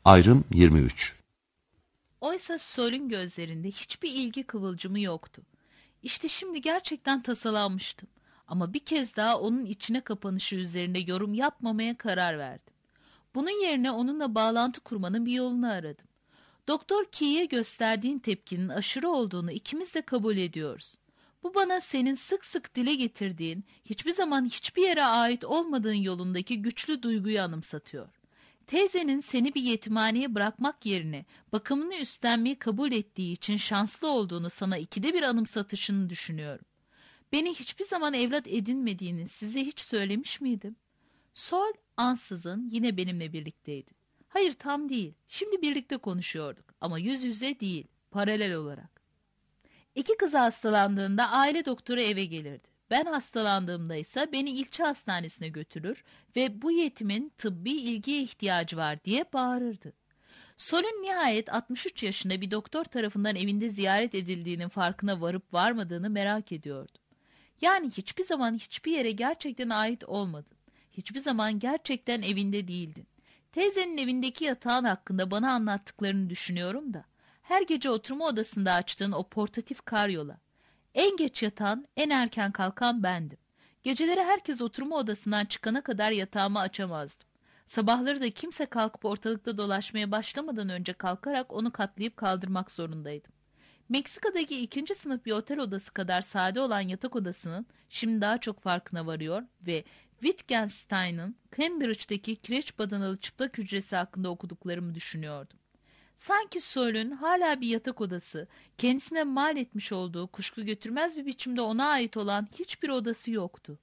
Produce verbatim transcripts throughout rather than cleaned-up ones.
Ayrım yirmi üç. Oysa Sol'ün gözlerinde hiçbir ilgi kıvılcımı yoktu. İşte şimdi gerçekten tasalanmıştım. Ama bir kez daha onun içine kapanışı üzerinde yorum yapmamaya karar verdim. Bunun yerine onunla bağlantı kurmanın bir yolunu aradım. Doktor Key'e gösterdiğin tepkinin aşırı olduğunu ikimiz de kabul ediyoruz. Bu bana senin sık sık dile getirdiğin, hiçbir zaman hiçbir yere ait olmadığın yolundaki güçlü duyguyu anımsatıyor. Teyzenin seni bir yetimhaneye bırakmak yerine bakımını üstlenmeyi kabul ettiği için şanslı olduğunu sana ikide bir anımsatışını düşünüyorum. Beni hiçbir zaman evlat edinmediğini size hiç söylemiş miydim? Sol ansızın yine benimle birlikteydi. Hayır, tam değil. Şimdi birlikte konuşuyorduk ama yüz yüze değil, paralel olarak. İki kız hastalandığında aile doktoru eve gelirdi. Ben hastalandığımda ise beni ilçe hastanesine götürür ve bu yetimin tıbbi ilgiye ihtiyacı var diye bağırırdı. Sol'ün nihayet altmış üç yaşında bir doktor tarafından evinde ziyaret edildiğinin farkına varıp varmadığını merak ediyordum. Yani hiçbir zaman hiçbir yere gerçekten ait olmadın. Hiçbir zaman gerçekten evinde değildin. Teyzenin evindeki yatağın hakkında bana anlattıklarını düşünüyorum da. Her gece oturma odasında açtığın o portatif karyola. En geç yatan, en erken kalkan bendim. Geceleri herkes oturma odasından çıkana kadar yatağımı açamazdım. Sabahları da kimse kalkıp ortalıkta dolaşmaya başlamadan önce kalkarak onu katlayıp kaldırmak zorundaydım. Meksika'daki ikinci sınıf bir otel odası kadar sade olan yatak odasının şimdi daha çok farkına varıyor ve Wittgenstein'ın Cambridge'deki kireç badanalı çıplak hücresi hakkında okuduklarımı düşünüyordum. Sanki Sol'ün hala bir yatak odası, kendisine mal etmiş olduğu kuşku götürmez bir biçimde ona ait olan hiçbir odası yoktu.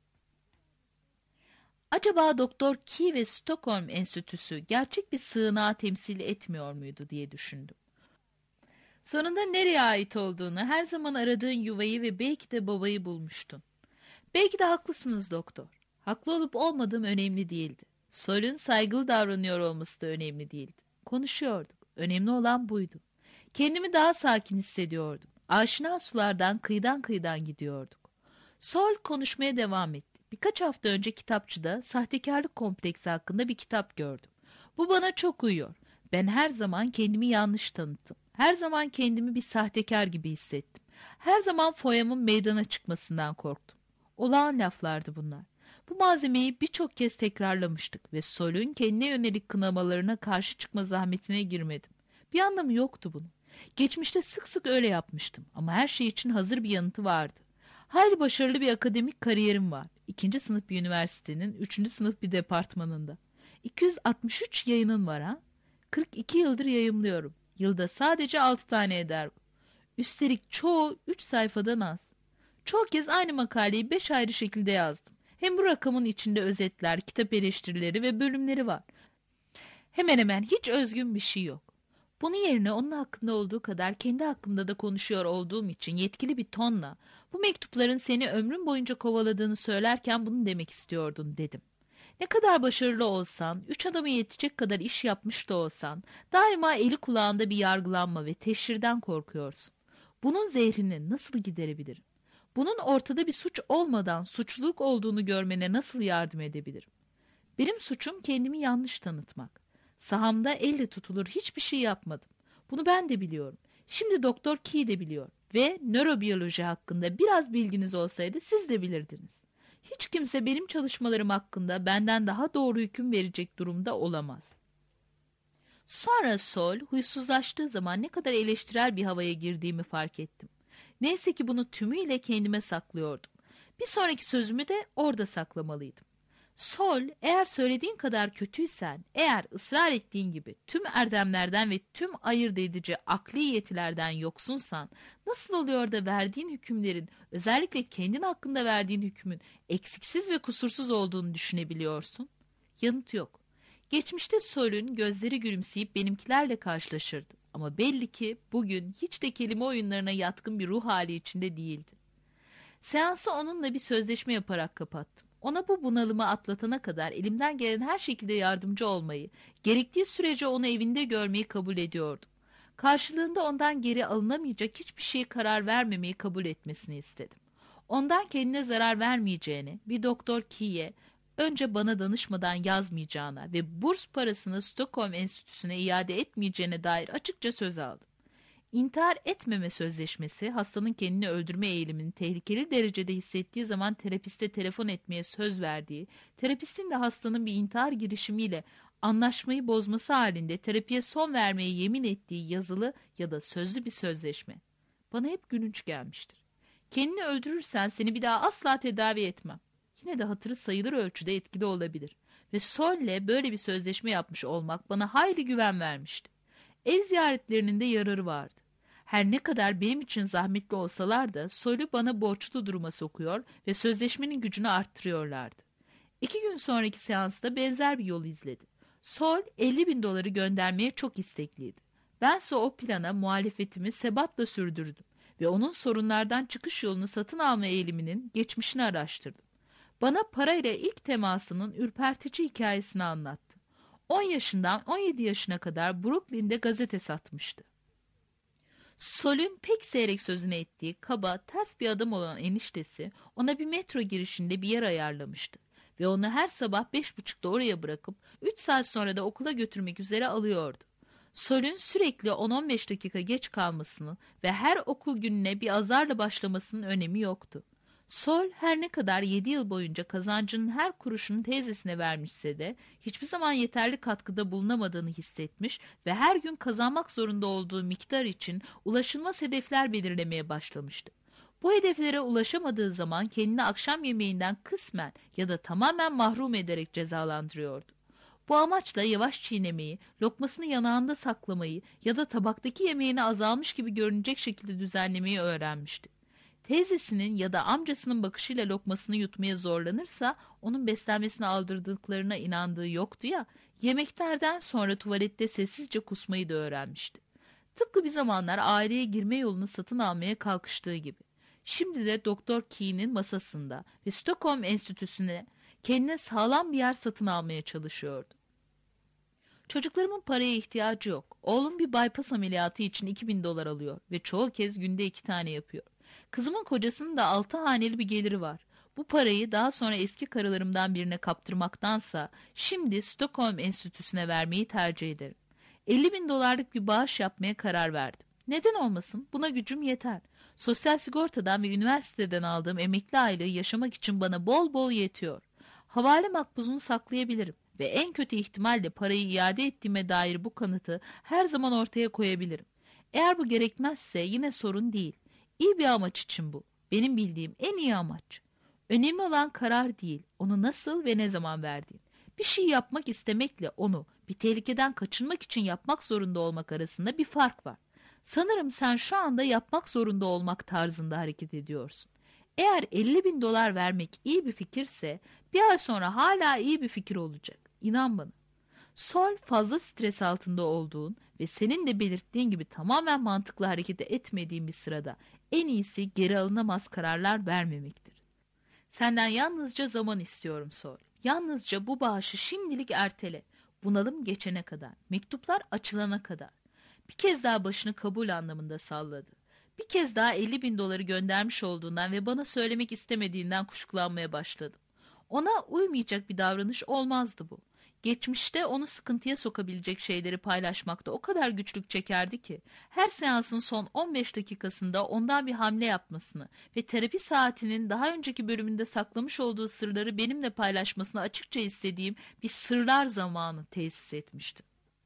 Acaba Doktor Key ve Stockholm Enstitüsü gerçek bir sığınağı temsil etmiyor muydu diye düşündüm. Sonunda nereye ait olduğunu, her zaman aradığın yuvayı ve belki de babayı bulmuştun. Belki de haklısınız doktor. Haklı olup olmadığım önemli değildi. Sol'ün saygılı davranıyor olması da önemli değildi. Konuşuyorduk. Önemli olan buydu. Kendimi daha sakin hissediyordum. Aşina sulardan kıyıdan kıyıdan gidiyorduk. Sol konuşmaya devam etti. Birkaç hafta önce kitapçıda sahtekarlık kompleksi hakkında bir kitap gördüm. Bu bana çok uyuyor. Ben her zaman kendimi yanlış tanıttım. Her zaman kendimi bir sahtekar gibi hissettim. Her zaman foyamın meydana çıkmasından korktum. Olağan laflardı bunlar. Bu malzemeyi birçok kez tekrarlamıştık ve Sol'ün kendine yönelik kınamalarına karşı çıkma zahmetine girmedim. Bir anlamı yoktu bunun. Geçmişte sık sık öyle yapmıştım ama her şey için hazır bir yanıtı vardı. Hayli başarılı bir akademik kariyerim var. İkinci sınıf bir üniversitenin, üçüncü sınıf bir departmanında. iki yüz altmış üç yayının var ha. kırk iki yıldır yayımlıyorum. Yılda sadece altı tane eder bu. Üstelik çoğu üç sayfadan az. Çoğu kez aynı makaleyi beş ayrı şekilde yazdım. Hem bu rakamın içinde özetler, kitap eleştirileri ve bölümleri var. Hemen hemen hiç özgün bir şey yok. Bunun yerine onun hakkında olduğu kadar kendi hakkımda da konuşuyor olduğum için yetkili bir tonla bu mektupların seni ömrün boyunca kovaladığını söylerken bunu demek istiyordun dedim. Ne kadar başarılı olsan, üç adama yetecek kadar iş yapmış da olsan, daima eli kulağında bir yargılanma ve teşhirden korkuyorsun. Bunun zehrini nasıl giderebilirim? Bunun ortada bir suç olmadan suçluluk olduğunu görmene nasıl yardım edebilirim? Benim suçum kendimi yanlış tanıtmak. Sahamda elle tutulur hiçbir şey yapmadım. Bunu ben de biliyorum. Şimdi Doktor Key de biliyor. Ve nörobiyoloji hakkında biraz bilginiz olsaydı siz de bilirdiniz. Hiç kimse benim çalışmalarım hakkında benden daha doğru hüküm verecek durumda olamaz. Sonra Sol huysuzlaştığı zaman ne kadar eleştirel bir havaya girdiğimi fark ettim. Neyse ki bunu tümüyle kendime saklıyordum. Bir sonraki sözümü de orada saklamalıydım. Sol, eğer söylediğin kadar kötüysen, eğer ısrar ettiğin gibi tüm erdemlerden ve tüm ayırt edici akli yetilerden yoksunsan, nasıl oluyor da verdiğin hükümlerin, özellikle kendin hakkında verdiğin hükmün eksiksiz ve kusursuz olduğunu düşünebiliyorsun? Yanıt yok. Geçmişte Sol'ün gözleri gülümseyip benimkilerle karşılaşırdı. Ama belli ki bugün hiç de kelime oyunlarına yatkın bir ruh hali içinde değildi. Seansı onunla bir sözleşme yaparak kapattım. Ona bu bunalımı atlatana kadar elimden gelen her şekilde yardımcı olmayı, gerektiği sürece onu evinde görmeyi kabul ediyordum. Karşılığında ondan geri alınamayacak hiçbir şeye karar vermemeyi kabul etmesini istedim. Ondan kendine zarar vermeyeceğini, bir Doktor Key'e önce bana danışmadan yazmayacağına ve burs parasını Stockholm Enstitüsü'ne iade etmeyeceğine dair açıkça söz aldım. İntihar etmeme sözleşmesi, hastanın kendini öldürme eğilimini tehlikeli derecede hissettiği zaman terapiste telefon etmeye söz verdiği, terapistin de hastanın bir intihar girişimiyle anlaşmayı bozması halinde terapiye son vermeye yemin ettiği yazılı ya da sözlü bir sözleşme. Bana hep gülünç gelmiştir. Kendini öldürürsen seni bir daha asla tedavi etmem. Yine de hatırı sayılır ölçüde etkili olabilir. Ve Sol'le böyle bir sözleşme yapmış olmak bana hayli güven vermişti. Ev ziyaretlerinin de yararı vardı. Her ne kadar benim için zahmetli olsalar da Sol'ü bana borçlu duruma sokuyor ve sözleşmenin gücünü arttırıyorlardı. İki gün sonraki seansta benzer bir yol izledi. Sol elli bin doları göndermeye çok istekliydi. Bense o plana muhalefetimi sebatla sürdürdüm ve onun sorunlardan çıkış yolunu satın alma eğiliminin geçmişini araştırdım. Bana parayla ilk temasının ürpertici hikayesini anlattı. on yaşından on yedi yaşına kadar Brooklyn'de gazete satmıştı. Sol'ün pek seyrek sözünü ettiği kaba, ters bir adam olan eniştesi ona bir metro girişinde bir yer ayarlamıştı ve onu her sabah beş buçukta oraya bırakıp üç saat sonra da okula götürmek üzere alıyordu. Sol'ün sürekli on on beş dakika geç kalmasını ve her okul gününe bir azarla başlamasının önemi yoktu. Sol her ne kadar yedi yıl boyunca kazancının her kuruşunu teyzesine vermişse de hiçbir zaman yeterli katkıda bulunamadığını hissetmiş ve her gün kazanmak zorunda olduğu miktar için ulaşılmaz hedefler belirlemeye başlamıştı. Bu hedeflere ulaşamadığı zaman kendini akşam yemeğinden kısmen ya da tamamen mahrum ederek cezalandırıyordu. Bu amaçla yavaş çiğnemeyi, lokmasını yanağında saklamayı ya da tabaktaki yemeğini azalmış gibi görünecek şekilde düzenlemeyi öğrenmişti. Teyzesinin ya da amcasının bakışıyla lokmasını yutmaya zorlanırsa onun beslenmesine aldırdıklarına inandığı yoktu ya, yemeklerden sonra tuvalette sessizce kusmayı da öğrenmişti. Tıpkı bir zamanlar aileye girme yolunu satın almaya kalkıştığı gibi. Şimdi de Doktor Key'nin masasında ve Stockholm Enstitüsü'ne kendine sağlam bir yer satın almaya çalışıyordu. Çocuklarımın paraya ihtiyacı yok. Oğlum bir bypass ameliyatı için iki bin dolar alıyor ve çoğu kez günde iki tane yapıyor. Kızımın kocasının da altı haneli bir geliri var. Bu parayı daha sonra eski karılarımdan birine kaptırmaktansa şimdi Stockholm Enstitüsü'ne vermeyi tercih ederim. elli bin dolarlık bir bağış yapmaya karar verdim. Neden olmasın? Buna gücüm yeter. Sosyal sigortadan ve üniversiteden aldığım emekli aylığı yaşamak için bana bol bol yetiyor. Havale makbuzunu saklayabilirim ve en kötü ihtimalle parayı iade ettiğime dair bu kanıtı her zaman ortaya koyabilirim. Eğer bu gerekmezse yine sorun değil. İyi bir amaç için bu. Benim bildiğim en iyi amaç. Önemli olan karar değil, onu nasıl ve ne zaman verdiğin. Bir şey yapmak istemekle onu bir tehlikeden kaçınmak için yapmak zorunda olmak arasında bir fark var. Sanırım sen şu anda yapmak zorunda olmak tarzında hareket ediyorsun. Eğer elli bin dolar vermek iyi bir fikirse bir ay sonra hala iyi bir fikir olacak. İnan bana. Sol fazla stres altında olduğun ve senin de belirttiğin gibi tamamen mantıklı hareket etmediğin bir sırada en iyisi geri alınamaz kararlar vermemektir. Senden yalnızca zaman istiyorum Sol. Yalnızca bu bağışı şimdilik ertele. Bunalım geçene kadar, mektuplar açılana kadar. Bir kez daha başını kabul anlamında salladı. Bir kez daha elli bin doları göndermiş olduğundan ve bana söylemek istemediğinden kuşkulanmaya başladım. Ona uymayacak bir davranış olmazdı bu. Geçmişte onu sıkıntıya sokabilecek şeyleri paylaşmakta o kadar güçlük çekerdi ki, her seansın son on beş dakikasında ondan bir hamle yapmasını ve terapi saatinin daha önceki bölümünde saklamış olduğu sırları benimle paylaşmasını açıkça istediğim bir sırlar zamanı tesis etmişti.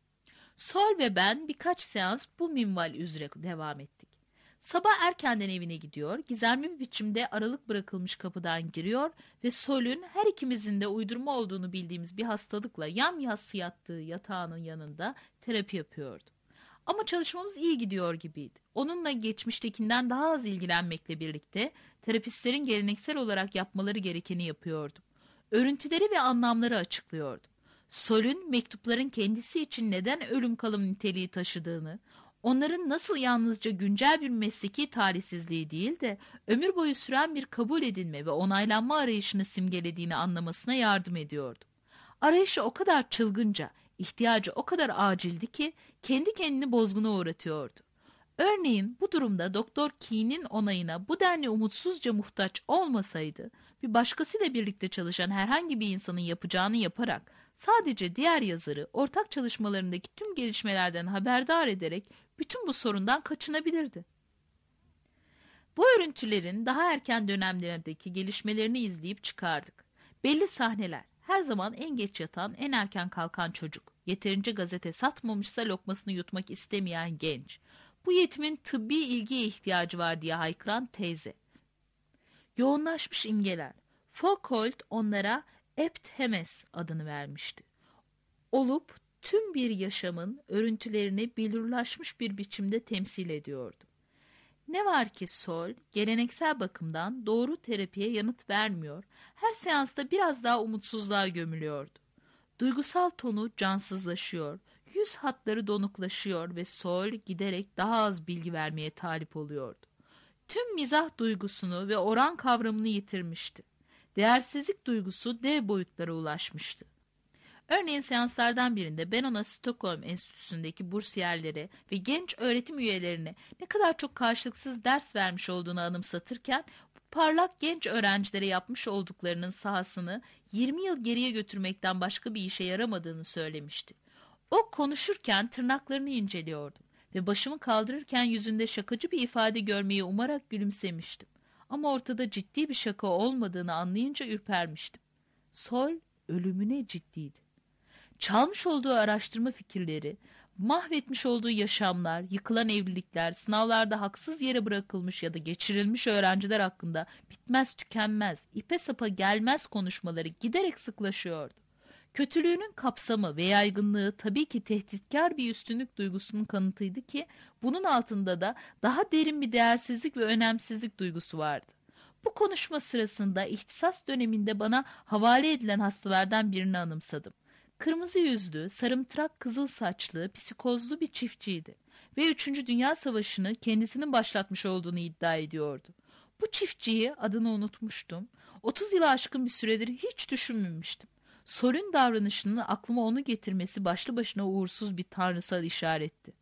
Sol ve ben birkaç seans bu minval üzere devam ettik. Sabah erkenden evine gidiyor, gizemli bir biçimde aralık bırakılmış kapıdan giriyor ve Sol'ün her ikimizin de uydurma olduğunu bildiğimiz bir hastalıkla yamyassı yattığı yatağının yanında terapi yapıyordu. Ama çalışmamız iyi gidiyor gibiydi. Onunla geçmiştekinden daha az ilgilenmekle birlikte terapistlerin geleneksel olarak yapmaları gerekeni yapıyordum. Örüntüleri ve anlamları açıklıyordum. Sol'ün mektupların kendisi için neden ölüm kalım niteliği taşıdığını, onların nasıl yalnızca güncel bir mesleki talihsizliği değil de ömür boyu süren bir kabul edilme ve onaylanma arayışını simgelediğini anlamasına yardım ediyordum. Arayışı o kadar çılgınca, ihtiyacı o kadar acildi ki kendi kendini bozguna uğratıyordu. Örneğin bu durumda Doktor Key'nin onayına bu denli umutsuzca muhtaç olmasaydı, bir başkasıyla birlikte çalışan herhangi bir insanın yapacağını yaparak sadece diğer yazarı ortak çalışmalarındaki tüm gelişmelerden haberdar ederek bütün bu sorundan kaçınabilirdi. Bu örüntülerin daha erken dönemlerdeki gelişmelerini izleyip çıkardık. Belli sahneler, her zaman en geç yatan, en erken kalkan çocuk, yeterince gazete satmamışsa lokmasını yutmak istemeyen genç, bu yetimin tıbbi ilgiye ihtiyacı var diye haykıran teyze. Yoğunlaşmış imgeler, Foucault onlara Epthemes adını vermişti. Olup tüm bir yaşamın örüntülerini belirlaşmış bir biçimde temsil ediyordu. Ne var ki Sol, geleneksel bakımdan doğru terapiye yanıt vermiyor, her seansta biraz daha umutsuzluğa gömülüyordu. Duygusal tonu cansızlaşıyor, yüz hatları donuklaşıyor ve Sol giderek daha az bilgi vermeye talip oluyordu. Tüm mizah duygusunu ve oran kavramını yitirmişti. Değersizlik duygusu dev boyutlara ulaşmıştı. Örneğin seanslardan birinde ben ona Stockholm Enstitüsü'ndeki bursiyerlere ve genç öğretim üyelerine ne kadar çok karşılıksız ders vermiş olduğunu anımsatırken, bu parlak genç öğrencilere yapmış olduklarının sahasını yirmi yıl geriye götürmekten başka bir işe yaramadığını söylemişti. O konuşurken tırnaklarını inceliyordum ve başımı kaldırırken yüzünde şakacı bir ifade görmeyi umarak gülümsemiştim. Ama ortada ciddi bir şaka olmadığını anlayınca ürpermiştim. Sol ölümüne ciddiydi. Çalmış olduğu araştırma fikirleri, mahvetmiş olduğu yaşamlar, yıkılan evlilikler, sınavlarda haksız yere bırakılmış ya da geçirilmiş öğrenciler hakkında bitmez tükenmez, ipe sapa gelmez konuşmaları giderek sıklaşıyordu. Kötülüğünün kapsamı ve yaygınlığı tabii ki tehditkar bir üstünlük duygusunun kanıtıydı ki bunun altında da daha derin bir değersizlik ve önemsizlik duygusu vardı. Bu konuşma sırasında ihtisas döneminde bana havale edilen hastalardan birini anımsadım. Kırmızı yüzlü, sarımtırak kızıl saçlı, psikozlu bir çiftçiydi ve üçüncü Dünya Savaşı'nı kendisinin başlatmış olduğunu iddia ediyordu. Bu çiftçiyi, adını unutmuştum, otuz yılı aşkın bir süredir hiç düşünmemiştim. Sol'ün davranışının aklıma onu getirmesi başlı başına uğursuz bir tanrısal işaretti.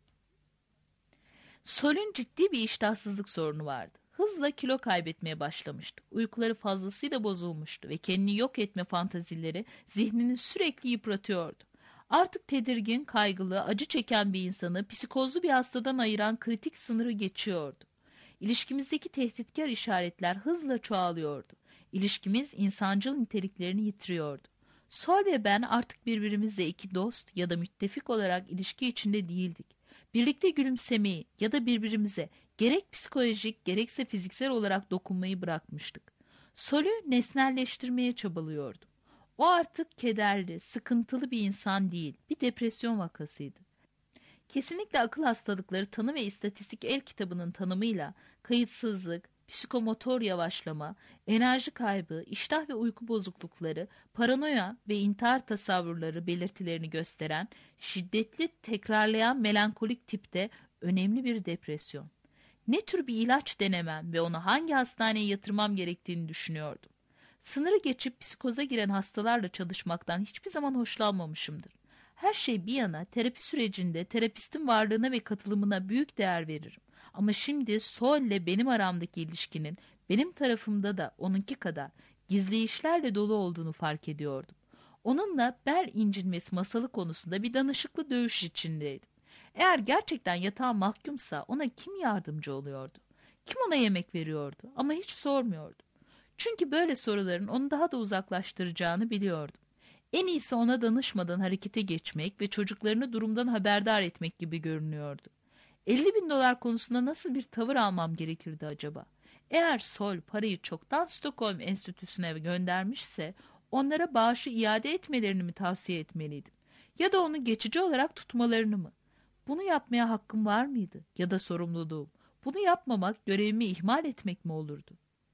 Sol'ün ciddi bir iştahsızlık sorunu vardı. Hızla kilo kaybetmeye başlamıştı. Uykuları fazlasıyla bozulmuştu ve kendini yok etme fantazileri zihnini sürekli yıpratıyordu. Artık tedirgin, kaygılı, acı çeken bir insanı psikozlu bir hastadan ayıran kritik sınırı geçiyordu. İlişkimizdeki tehditkar işaretler hızla çoğalıyordu. İlişkimiz insancıl niteliklerini yitiriyordu. Sol ve ben artık birbirimizle iki dost ya da müttefik olarak ilişki içinde değildik. Birlikte gülümsemeyi ya da birbirimize gerek psikolojik gerekse fiziksel olarak dokunmayı bırakmıştık. Sol'ü nesnelleştirmeye çabalıyordum. O artık kederli, sıkıntılı bir insan değil, bir depresyon vakasıydı. Kesinlikle akıl hastalıkları tanı ve istatistik el kitabının tanımıyla kayıtsızlık, psikomotor yavaşlama, enerji kaybı, iştah ve uyku bozuklukları, paranoya ve intihar tasavvurları belirtilerini gösteren, şiddetli tekrarlayan melankolik tipte önemli bir depresyon. Ne tür bir ilaç denemem ve onu hangi hastaneye yatırmam gerektiğini düşünüyordum. Sınırı geçip psikoza giren hastalarla çalışmaktan hiçbir zaman hoşlanmamışımdır. Her şey bir yana terapi sürecinde terapistin varlığına ve katılımına büyük değer veririm. Ama şimdi Sol ile benim aramdaki ilişkinin benim tarafımda da onunki kadar gizli işlerle dolu olduğunu fark ediyordum. Onunla bel incinmesi masalı konusunda bir danışıklı dövüş içindeydim. Eğer gerçekten yatağa mahkumsa ona kim yardımcı oluyordu? Kim ona yemek veriyordu? Ama hiç sormuyordu. Çünkü böyle soruların onu daha da uzaklaştıracağını biliyordum. En iyisi ona danışmadan harekete geçmek ve çocuklarını durumdan haberdar etmek gibi görünüyordu. elli bin dolar konusunda nasıl bir tavır almam gerekirdi acaba? Eğer Sol parayı çoktan Stockholm Enstitüsü'ne göndermişse onlara bağışı iade etmelerini mi tavsiye etmeliydim? Ya da onu geçici olarak tutmalarını mı? Bunu yapmaya hakkım var mıydı? Ya da sorumluluğum? Bunu yapmamak görevimi ihmal etmek mi olurdu?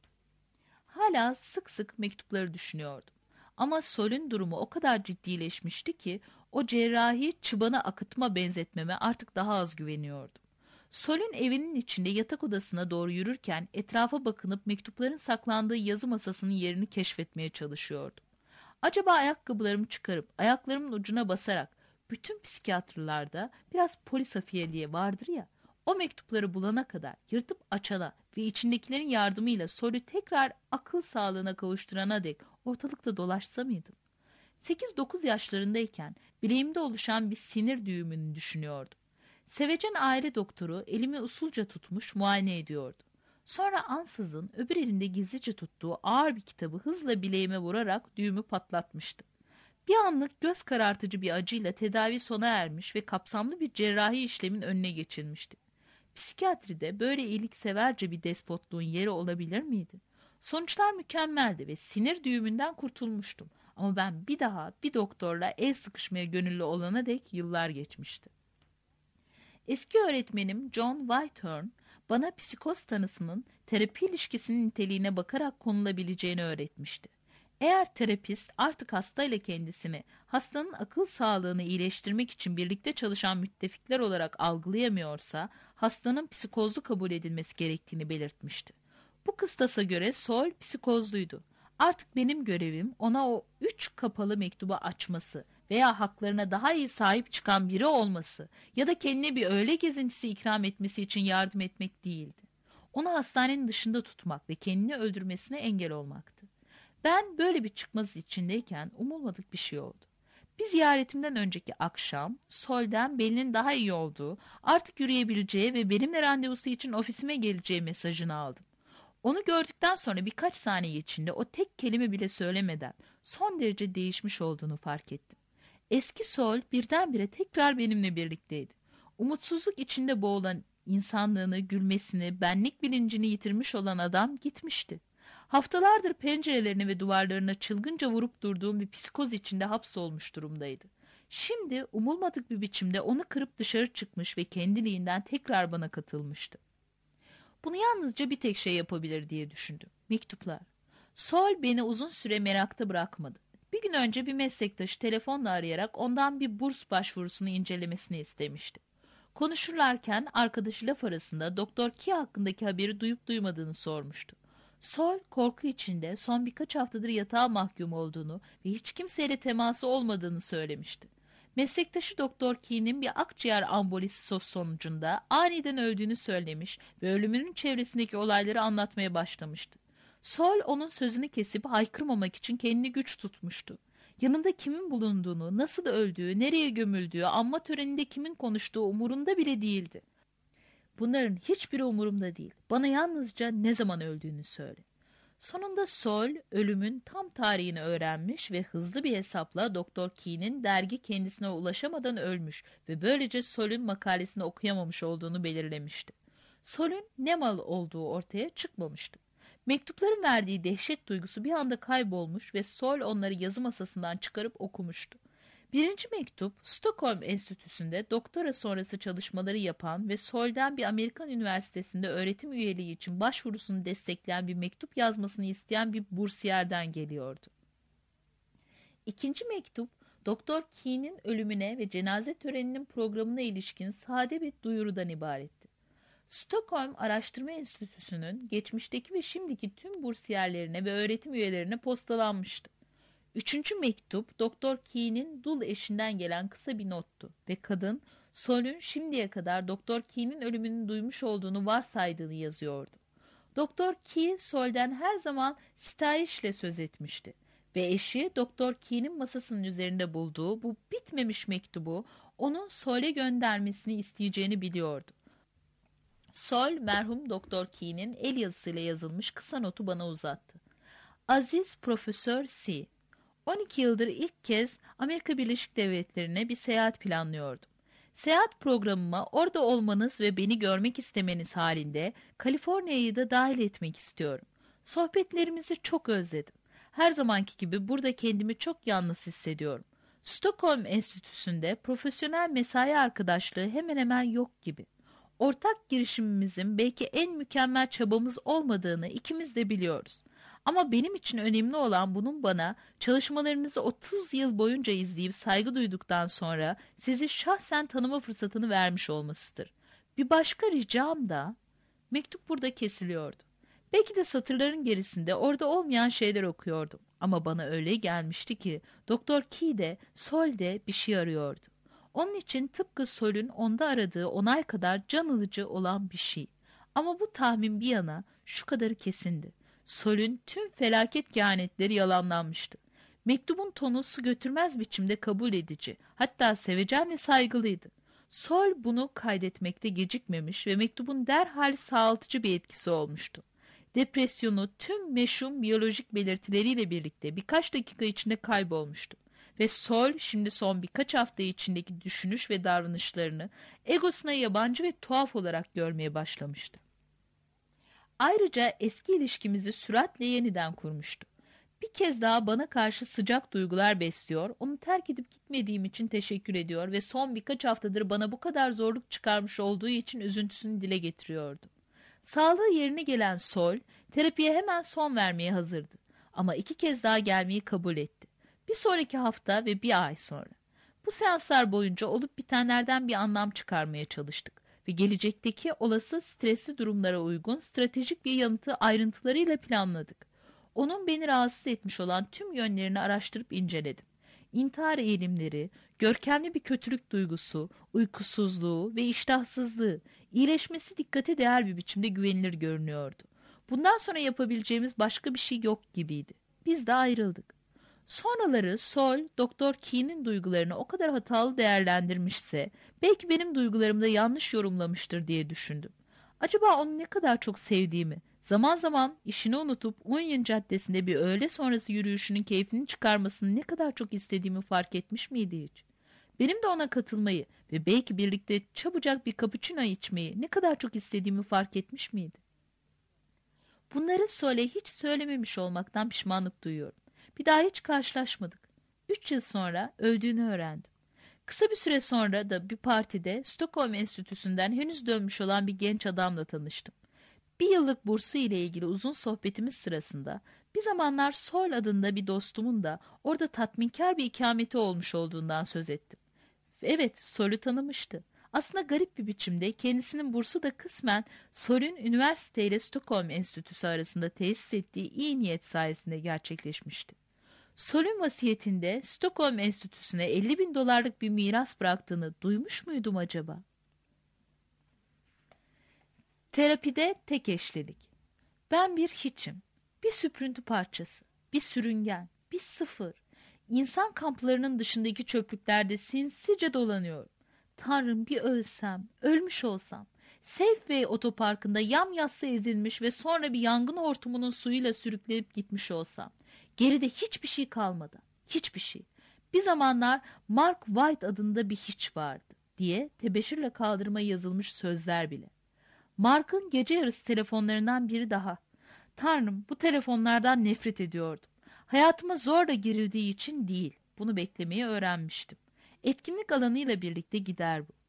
Hala sık sık mektupları düşünüyordum. Ama Sol'ün durumu o kadar ciddileşmişti ki o cerrahi çıbanı akıtma benzetmeme artık daha az güveniyordum. Sol'ün evinin içinde yatak odasına doğru yürürken etrafa bakınıp mektupların saklandığı yazı masasının yerini keşfetmeye çalışıyordum. Acaba ayakkabılarımı çıkarıp ayaklarımın ucuna basarak bütün psikiyatrlarda biraz polis hafiyeliği vardır ya, O mektupları bulana kadar, yırtıp açana ve içindekilerin yardımıyla Sol'ü tekrar akıl sağlığına kavuşturana dek ortalıkta dolaşsa mıydım? sekiz dokuz yaşlarındayken bileğimde oluşan bir sinir düğümünü düşünüyordum. Sevecen aile doktoru elimi usulca tutmuş muayene ediyordu. Sonra ansızın öbür elinde gizlice tuttuğu ağır bir kitabı hızla bileğime vurarak düğümü patlatmıştı. Bir anlık göz karartıcı bir acıyla tedavi sona ermiş ve kapsamlı bir cerrahi işlemin önüne geçilmişti. Psikiyatride böyle iyilikseverce bir despotluğun yeri olabilir miydi? Sonuçlar mükemmeldi ve sinir düğümünden kurtulmuştum. Ama ben bir daha bir doktorla el sıkışmaya gönüllü olana dek yıllar geçmişti. Eski öğretmenim John Whitehorn bana psikoz tanısının terapi ilişkisinin niteliğine bakarak konulabileceğini öğretmişti. Eğer terapist artık hastayla kendisini, hastanın akıl sağlığını iyileştirmek için birlikte çalışan müttefikler olarak algılayamıyorsa, hastanın psikozlu kabul edilmesi gerektiğini belirtmişti. Bu kıstasa göre Sol psikozluydu. Artık benim görevim ona o üç kapalı mektubu açması veya haklarına daha iyi sahip çıkan biri olması ya da kendine bir öğle gezintisi ikram etmesi için yardım etmek değildi. Onu hastanenin dışında tutmak ve kendini öldürmesine engel olmaktı. Ben böyle bir çıkmaz içindeyken umulmadık bir şey oldu. Bir ziyaretimden önceki akşam Sol'den belinin daha iyi olduğu, artık yürüyebileceği ve benimle randevusu için ofisime geleceği mesajını aldım. Onu gördükten sonra birkaç saniye içinde o tek kelime bile söylemeden son derece değişmiş olduğunu fark ettim. Eski Sol birdenbire tekrar benimle birlikteydi. Umutsuzluk içinde boğulan insanlığını, gülmesini, benlik bilincini yitirmiş olan adam gitmişti. Haftalardır pencerelerini ve duvarlarına çılgınca vurup durduğum bir psikoz içinde hapsolmuş durumdaydı. Şimdi umulmadık bir biçimde onu kırıp dışarı çıkmış ve kendiliğinden tekrar bana katılmıştı. Bunu yalnızca bir tek şey yapabilir diye düşündüm. Mektuplar. Sol beni uzun süre merakta bırakmadı. Bir gün önce bir meslektaşı telefonla arayarak ondan bir burs başvurusunu incelemesini istemişti. Konuşurlarken arkadaşı laf arasında Doktor Key hakkındaki haberi duyup duymadığını sormuştu. Sol korku içinde son birkaç haftadır yatağa mahkum olduğunu ve hiç kimseyle teması olmadığını söylemişti. Meslektaşı Doktor Key'nin bir akciğer ambolisi sonucunda aniden öldüğünü söylemiş ve ölümünün çevresindeki olayları anlatmaya başlamıştı. Sol onun sözünü kesip haykırmamak için kendini güç tutmuştu. Yanında kimin bulunduğunu, nasıl öldüğü, nereye gömüldüğü, anma töreninde kimin konuştuğu umurunda bile değildi. Bunların hiçbiri umurumda değil. Bana yalnızca ne zaman öldüğünü söyle. Sonunda Sol ölümün tam tarihini öğrenmiş ve hızlı bir hesapla Doktor Key'nin dergi kendisine ulaşamadan ölmüş ve böylece Sol'ün makalesini okuyamamış olduğunu belirlemişti. Sol'ün ne mal olduğu ortaya çıkmamıştı. Mektupların verdiği dehşet duygusu bir anda kaybolmuş ve Sol onları yazı masasından çıkarıp okumuştu. Birinci mektup, Stockholm Enstitüsü'nde doktora sonrası çalışmaları yapan ve Sol'den bir Amerikan üniversitesinde öğretim üyeliği için başvurusunu destekleyen bir mektup yazmasını isteyen bir bursiyerden geliyordu. İkinci mektup, Doktor Key'nin ölümüne ve cenaze töreninin programına ilişkin sade bir duyurudan ibaretti. Stockholm Araştırma Enstitüsü'nün geçmişteki ve şimdiki tüm bursiyerlerine ve öğretim üyelerine postalanmıştı. Üçüncü mektup, Doktor Key'nin dul eşinden gelen kısa bir nottu ve kadın, Sol'ün şimdiye kadar Doktor Key'nin ölümünü duymuş olduğunu varsaydığını yazıyordu. Doktor Key, Sol'den her zaman sitayişle söz etmişti ve eşi Doktor Key'nin masasının üzerinde bulduğu bu bitmemiş mektubu onun Sol'e göndermesini isteyeceğini biliyordu. Sol, merhum Doktor Key'nin el yazısıyla yazılmış kısa notu bana uzattı. Aziz Profesör C. on iki yıldır ilk kez Amerika Birleşik Devletleri'ne bir seyahat planlıyordum. Seyahat programıma orada olmanız ve beni görmek istemeniz halinde Kaliforniya'yı da dahil etmek istiyorum. Sohbetlerimizi çok özledim. Her zamanki gibi burada kendimi çok yalnız hissediyorum. Stockholm Enstitüsü'nde profesyonel mesai arkadaşlığı hemen hemen yok gibi. Ortak girişimimizin belki en mükemmel çabamız olmadığını ikimiz de biliyoruz. Ama benim için önemli olan bunun bana çalışmalarınızı otuz yıl boyunca izleyip saygı duyduktan sonra sizi şahsen tanıma fırsatını vermiş olmasıdır. Bir başka ricam da, mektup burada kesiliyordu. Belki de satırların gerisinde orada olmayan şeyler okuyordum. Ama bana öyle gelmişti ki Doktor Key de Sol de bir şey arıyordu. Onun için tıpkı Sol'ün onda aradığı onay kadar can alıcı olan bir şey. Ama bu tahmin bir yana şu kadarı kesindi. Sol'ün tüm felaket kehanetleri yalanlanmıştı. Mektubun tonu su götürmez biçimde kabul edici, hatta sevecen ve saygılıydı. Sol bunu kaydetmekte gecikmemiş ve mektubun derhal sağaltıcı bir etkisi olmuştu. Depresyonu tüm meşhum biyolojik belirtileriyle birlikte birkaç dakika içinde kaybolmuştu. Ve Sol şimdi son birkaç hafta içindeki düşünüş ve davranışlarını egosuna yabancı ve tuhaf olarak görmeye başlamıştı. Ayrıca eski ilişkimizi süratle yeniden kurmuştu. Bir kez daha bana karşı sıcak duygular besliyor, onu terk edip gitmediğim için teşekkür ediyor ve son birkaç haftadır bana bu kadar zorluk çıkarmış olduğu için üzüntüsünü dile getiriyordu. Sağlığı yerine gelen Sol, terapiye hemen son vermeye hazırdı. Ama iki kez daha gelmeyi kabul etti. Bir sonraki hafta ve bir ay sonra. Bu seanslar boyunca olup bitenlerden bir anlam çıkarmaya çalıştık ve gelecekteki olası stresli durumlara uygun stratejik bir yanıtı ayrıntılarıyla planladık. Onun beni rahatsız etmiş olan tüm yönlerini araştırıp inceledim. İntihar eğilimleri, görkemli bir kötülük duygusu, uykusuzluğu ve iştahsızlığı, iyileşmesi dikkate değer bir biçimde güvenilir görünüyordu. Bundan sonra yapabileceğimiz başka bir şey yok gibiydi. Biz de ayrıldık. Sonraları Sol, Doktor Key'nin duygularını o kadar hatalı değerlendirmişse, belki benim duygularımı da yanlış yorumlamıştır diye düşündüm. Acaba onu ne kadar çok sevdiğimi, zaman zaman işini unutup Union Caddesi'nde bir öğle sonrası yürüyüşünün keyfini çıkarmasını ne kadar çok istediğimi fark etmiş miydi hiç? Benim de ona katılmayı ve belki birlikte çabucak bir cappuccino içmeyi ne kadar çok istediğimi fark etmiş miydi? Bunları Sol'e hiç söylememiş olmaktan pişmanlık duyuyorum. Bir daha hiç karşılaşmadık. Üç yıl sonra öldüğünü öğrendim. Kısa bir süre sonra da bir partide Stockholm Enstitüsü'nden henüz dönmüş olan bir genç adamla tanıştım. Bir yıllık bursu ile ilgili uzun sohbetimiz sırasında bir zamanlar Sol adında bir dostumun da orada tatminkar bir ikameti olmuş olduğundan söz ettim. Evet, Sol'ü tanımıştı. Aslında garip bir biçimde kendisinin bursu da kısmen Sol'ün üniversite ile Stockholm Enstitüsü arasında tesis ettiği iyi niyet sayesinde gerçekleşmişti. Sol'ün vasiyetinde Stockholm Enstitüsü'ne elli bin dolarlık bir miras bıraktığını duymuş muydum acaba? Terapide tek eşlilik. Ben bir hiçim, bir süprüntü parçası, bir sürüngen, bir sıfır. İnsan kamplarının dışındaki çöplüklerde sinsice dolanıyorum. Tanrım, bir ölsem, ölmüş olsam. Safeway otoparkında yamyassı ezilmiş ve sonra bir yangın hortumunun suyuyla sürüklenip gitmiş olsam. Geride hiçbir şey kalmadı, hiçbir şey. Bir zamanlar Mark White adında bir hiç vardı diye tebeşirle kaldırıma yazılmış sözler bile. Mark'ın gece yarısı telefonlarından biri daha. Tanrım, bu telefonlardan nefret ediyordum. Hayatıma zorla girildiği için değil, bunu beklemeyi öğrenmiştim. Etkinlik alanıyla birlikte gider bu.